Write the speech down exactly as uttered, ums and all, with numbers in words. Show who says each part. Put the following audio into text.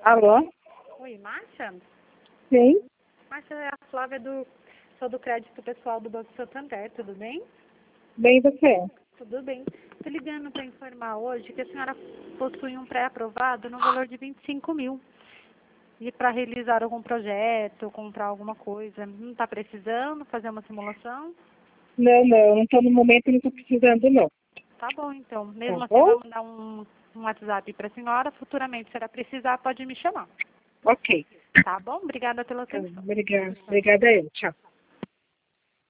Speaker 1: Alô?
Speaker 2: Oi, Márcia?
Speaker 1: Sim?
Speaker 2: Márcia, é a Flávia do... Sou do crédito pessoal do Banco Santander, tudo bem?
Speaker 1: Bem você?
Speaker 2: Tudo bem. Estou ligando para informar hoje que a senhora possui um pré-aprovado no valor de vinte e cinco mil. E para realizar algum projeto, comprar alguma coisa, não está precisando fazer uma simulação?
Speaker 1: Não, não, não estou no momento, não estou precisando não.
Speaker 2: Tá bom, então.
Speaker 1: Tá
Speaker 2: Mesmo assim, eu
Speaker 1: bom?
Speaker 2: vou mandar um, um WhatsApp para a senhora. Futuramente, se ela precisar, pode me chamar.
Speaker 1: Ok.
Speaker 2: Tá bom? Obrigada pela
Speaker 1: Tá,
Speaker 2: atenção.
Speaker 1: obrigada. Obrigada a eu. Tchau.